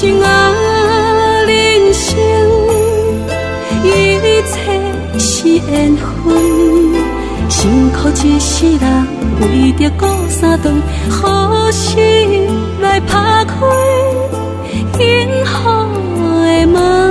生啊，人生一切是缘分，辛苦一世人，为着过三顿，好事来打开幸福的门。